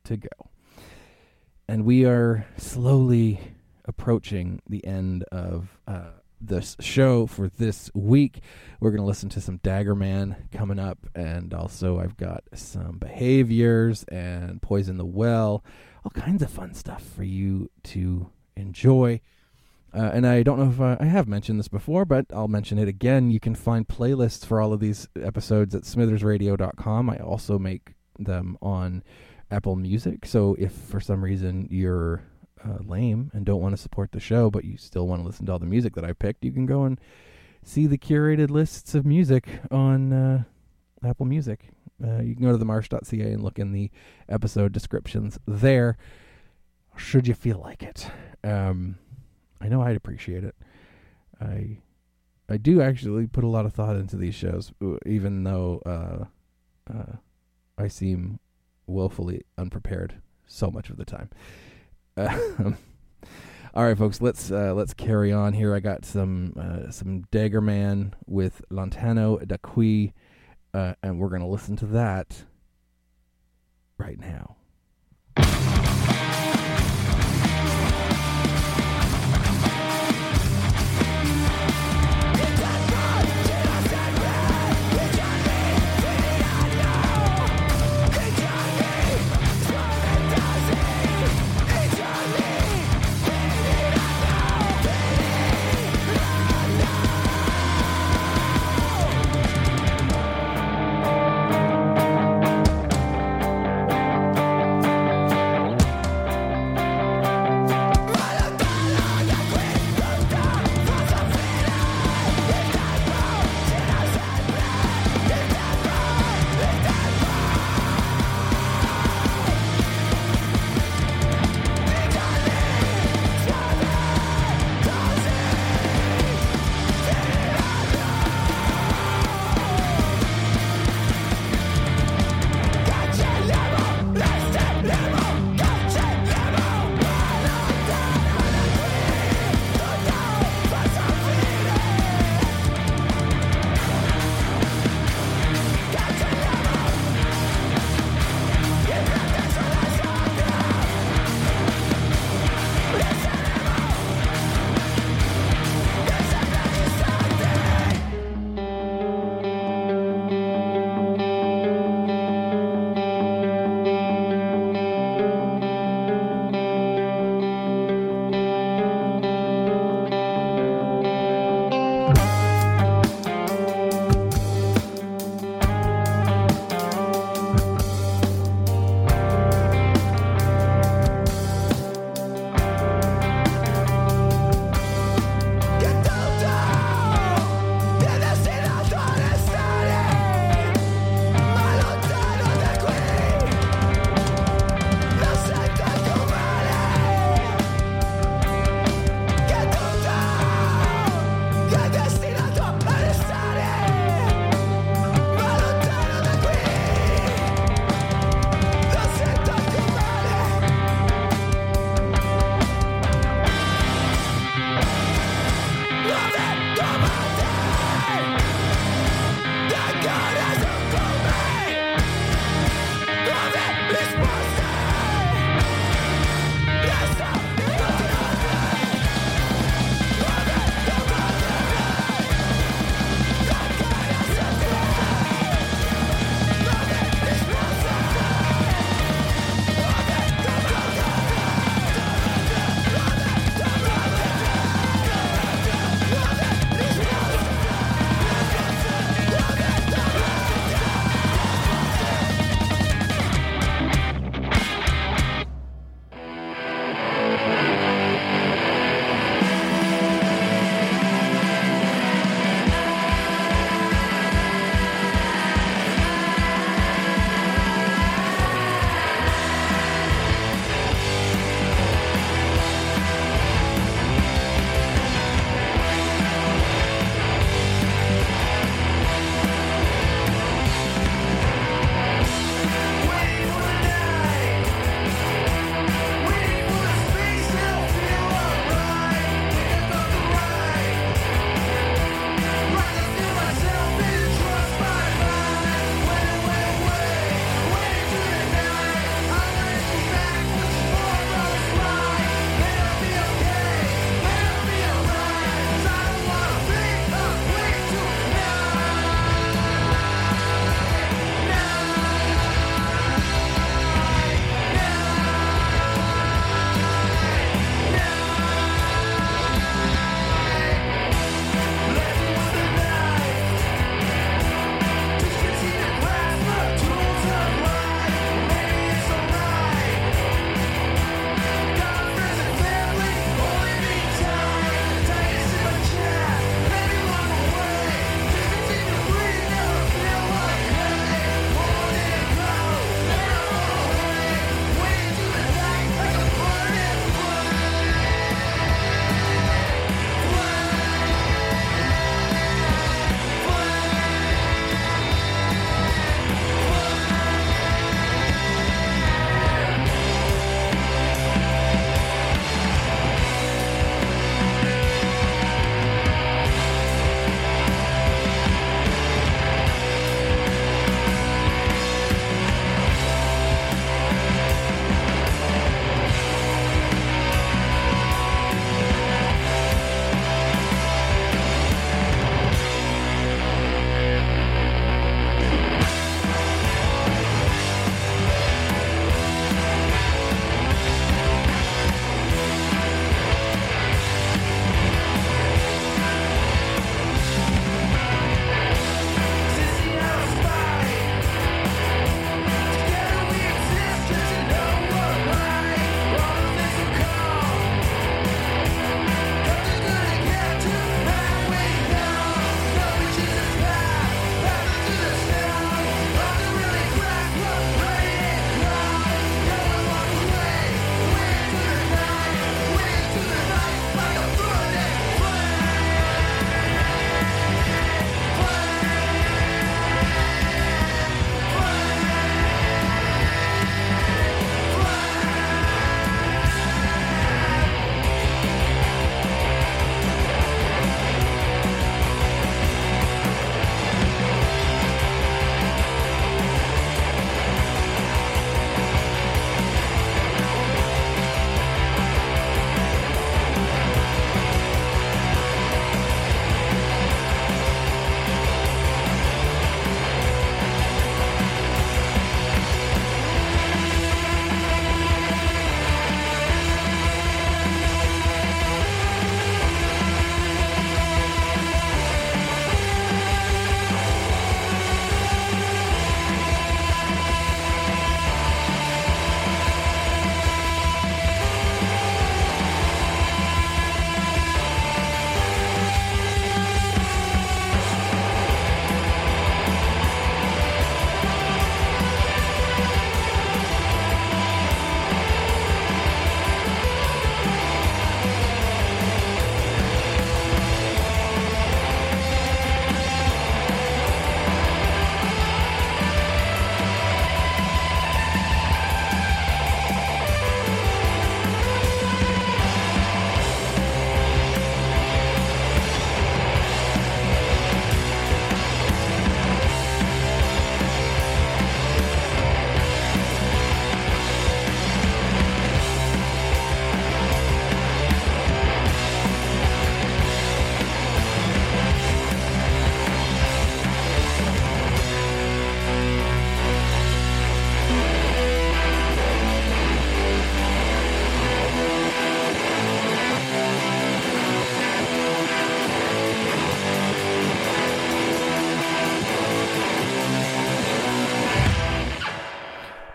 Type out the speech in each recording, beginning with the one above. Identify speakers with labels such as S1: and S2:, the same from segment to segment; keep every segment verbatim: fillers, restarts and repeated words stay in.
S1: to go. And we are slowly approaching the end of uh, this show for this week. We're going to listen to some Daggerman coming up, and also I've got some Behaviors and Poison the Well, all kinds of fun stuff for you to enjoy. Uh, and I don't know if uh, I have mentioned this before, but I'll mention it again. You can find playlists for all of these episodes at smithers radio dot com. I also make them on Apple Music. So if for some reason you're uh, lame and don't want to support the show, but you still want to listen to all the music that I picked, you can go and see the curated lists of music on uh, Apple Music. Uh, you can go to the marsh dot c a and look in the episode descriptions there, should you feel like it. Um, I know I'd appreciate it. I I do actually put a lot of thought into these shows, even though uh, uh, I seem woefully unprepared so much of the time. Uh, all right, folks, let's uh, let's carry on here. I got some uh, some Daggerman with Lontano da Qui, uh, and we're going to listen to that right now.
S2: Thank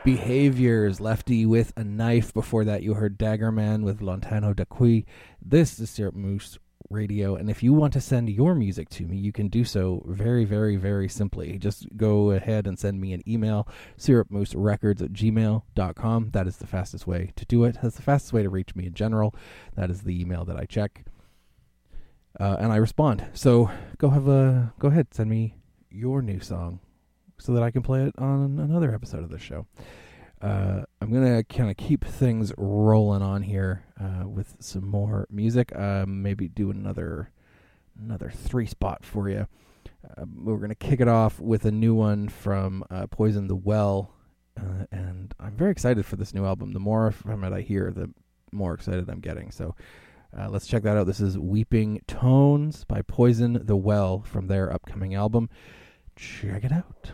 S1: Behaviors, Lefty with a Knife. Before that, you heard Daggerman with Lontano da Qui. This is Syrup Moose Radio, and if you want to send your music to me, you can do so very, very, very simply. Just go ahead and send me an email, syrupmooserecords at gmail dot com. That is the fastest way to do it. That's the fastest way to reach me in general. That is the email that I check, uh, and I respond. So go have a go ahead, send me your new song so that I can play it on another episode of the show. Uh, I'm going to kind of keep things rolling on here uh, with some more music. Uh, maybe do another another three spot for you. Uh, we're going to kick it off with a new one from uh, Poison the Well. Uh, and I'm very excited for this new album. The more from it I hear, the more excited I'm getting. So uh, let's check that out. This is Weeping Tones by Poison the Well from their upcoming album. Check it out.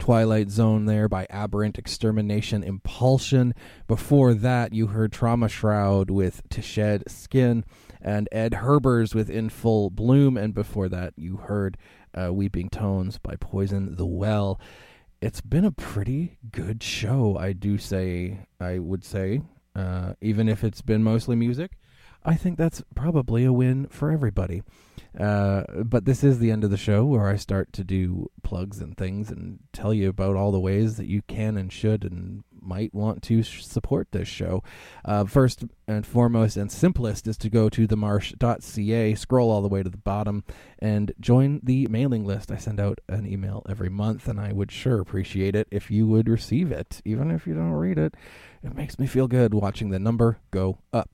S1: Twilight Zone there by Aberrant Extermination Impulsion. Before that, you heard Trauma Shroud with To Shed Skin, and Ed Herbers with In Full Bloom, and before that, you heard uh, Weeping Tones by Poison the Well. It's been a pretty good show, I do say, I would say, uh, even if it's been mostly music. I think that's probably a win for everybody. Uh, but this is the end of the show where I start to do plugs and things and tell you about all the ways that you can and should and might want to sh- support this show. Uh, first and foremost and simplest is to go to the marsh dot c a, scroll all the way to the bottom, and join the mailing list. I send out an email every month, and I would sure appreciate it if you would receive it, even if you don't read it. It makes me feel good watching the number go up.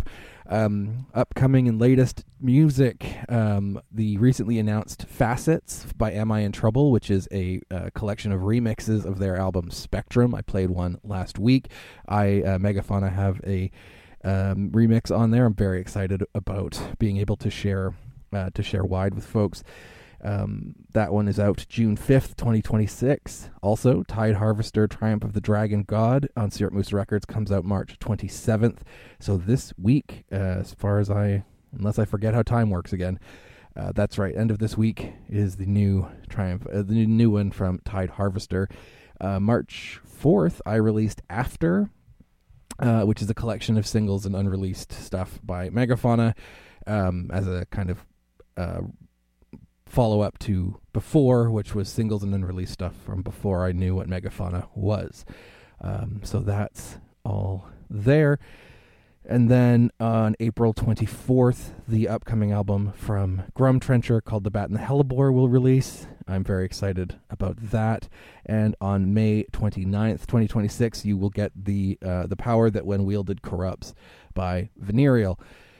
S1: Um, upcoming and latest music, um, the recently announced Facets by Am I in Trouble, which is a uh, collection of remixes of their album Spectrum. I played one last week. I, uh, Megafauna, have a um, remix on there. I'm very excited about being able to share uh, to share wide with folks. Um, that one is out June fifth, twenty twenty-six. Also, Tide Harvester, Triumph of the Dragon God on Syrup Moose Records comes out March twenty-seventh. So this week, uh, as far as I, unless I forget how time works again, uh, that's right, end of this week is the new Triumph, uh, the new, new one from Tide Harvester. Uh, March fourth, I released After, uh, which is a collection of singles and unreleased stuff by Megafauna, um, as a kind of uh, follow-up to Before, which was singles and unreleased stuff from before I knew what Megafauna was. Um, so that's all there. And then on April twenty-fourth, the upcoming album from Grumtrencher called The Bat and the Hellebore will release. I'm very excited about that. And on May twenty-ninth, twenty twenty-six, you will get the uh, The Power That When Wielded Corrupts by Venereal.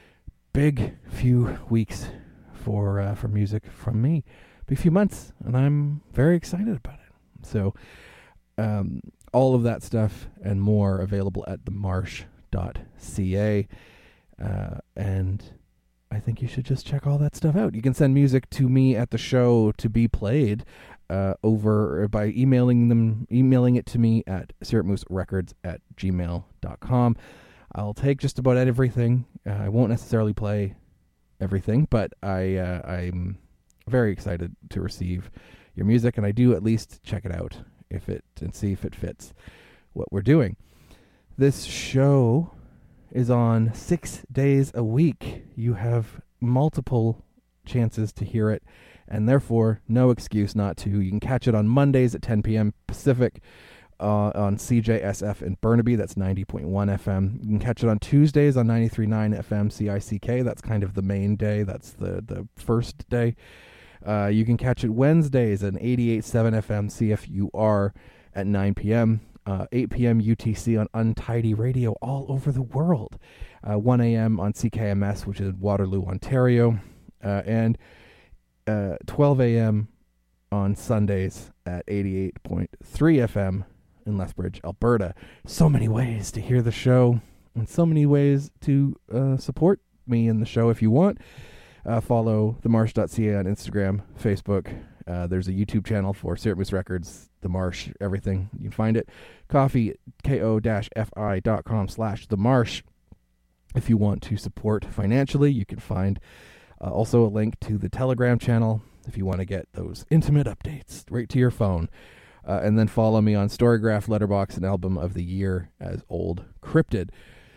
S1: Big few weeks for uh, for music from me. Big few months, and I'm very excited about it. So um, all of that stuff and more available at the marsh dot c a, uh, and I think you should just check all that stuff out. You can send music to me at the show to be played uh, over by emailing them, emailing it to me at syrup moose records at gmail dot com. I'll take just about everything. Uh, I won't necessarily play everything, but I uh, I'm very excited to receive your music, and I do at least check it out if it and see if it fits what we're doing. This show is on six days a week. You have multiple chances to hear it, and therefore no excuse not to. You can catch it on Mondays at ten p.m. Pacific uh, on C J S F in Burnaby. That's ninety point one F M. You can catch it on Tuesdays on ninety-three point nine F M C I C K. That's kind of the main day. That's the, the first day. Uh, you can catch it Wednesdays at eighty-eight point seven F M C F U R at nine p.m. Uh, eight p.m. U T C on Untidy Radio all over the world. Uh, one a.m. on C K M S, which is Waterloo, Ontario. Uh, and uh, twelve a.m. on Sundays at eighty-eight point three F M in Lethbridge, Alberta. So many ways to hear the show, and so many ways to uh, support me in the show if you want. Uh, follow the marsh dot c a on Instagram, Facebook. Uh, there's a YouTube channel for Syrup Moose Records, The Marsh, everything. You can find it. Coffee, ko-fi dot com slash The Marsh. If you want to support financially, you can find uh, also a link to the Telegram channel if you want to get those intimate updates right to your phone. Uh, and then follow me on Storygraph, Letterboxd, and Album of the Year as Old Cryptid.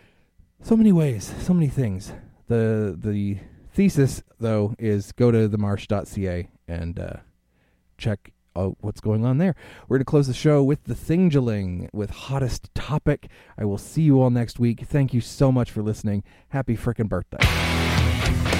S1: So many ways, so many things. The the thesis, though, is go to the marsh dot c a and uh, check out what's going on there. We're going to close the show with The Thingling with Hottest Topic. I will see you all next week. Thank you so much for listening. Happy frickin' birthday.